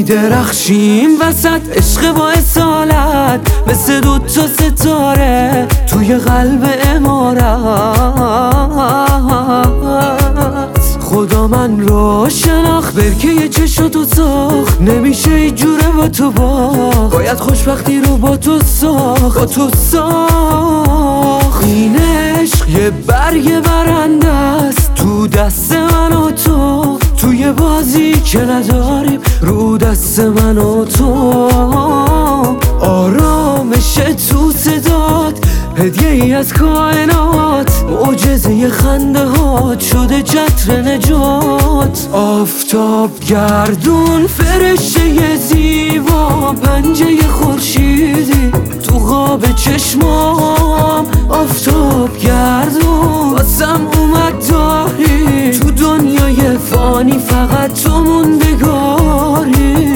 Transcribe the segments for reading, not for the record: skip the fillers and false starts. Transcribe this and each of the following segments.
میدرخشیم وسط عشق با اصالت، مثل دوتا ستاره توی قلب امارت. خدا من رو شناخت، برکه چشاتو ساخت، نمیشه ایجوره با تو باید خوشبختی رو با تو ساخت. این عشق یه برگ برنده است تو دست من و تو، توی بازی که نداریم رو دست من و تو. آرامش تو صدات، هدیه ای از کائنات، معجزه خنده هات شده چتر نجات. آفتاب گردون فرشته زیبا، پنجه خورشیدی تو خواب چشمام. آفتاب گردون واسم اومد داری، تو دنیای فانی فقط تو موندگاری.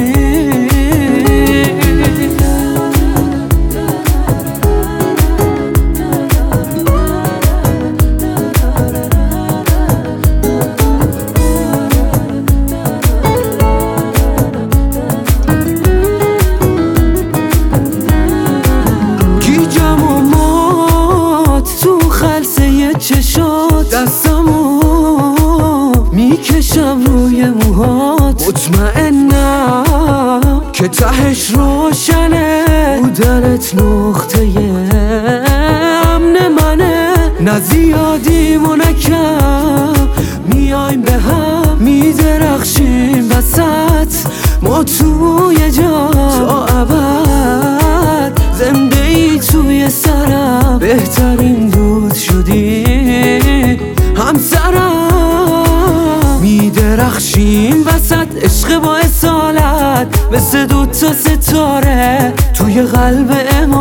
چشات دستمو میکشم روی موهات، مطمئنم که تهش روشنه، بودنت نقطه امن منه. نه زیادیم و نه کم، میایم به هم میدرخشیم وسط ما توی جا تا ابد. زنده ای توی سرم، بهترین دوست شدی همسرم. میدرخشیم وسط عشق با اصالت، مثل دوتا ستاره توی قلب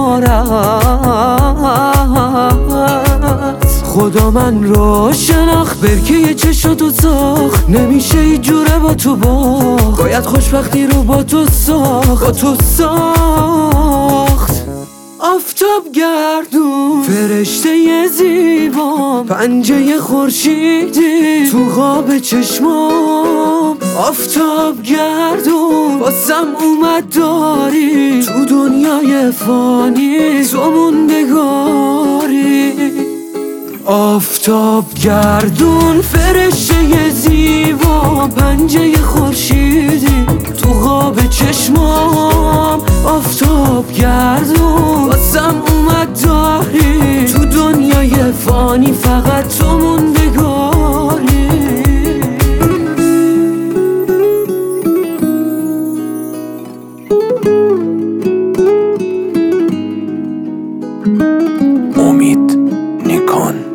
امارت. خدا من رو شناخت، برکه چشاتو ساخت، نمیشه ایجوره با تو باید خوشبختی رو با تو ساخت. آفتاب گردون فرشته زیبا، پنجه خورشیدی تو خواب چشمام. آفتاب گردون واسم اومد داری، تو دنیای فانی تو موندگاری. آفتاب گردون فرشته زیبا، پنجه خورشیدی تو خواب چشمام. آفتاب گردون واسم اومد داری، تو دنیای فانی فقط تو موندگاری. امید نیکان.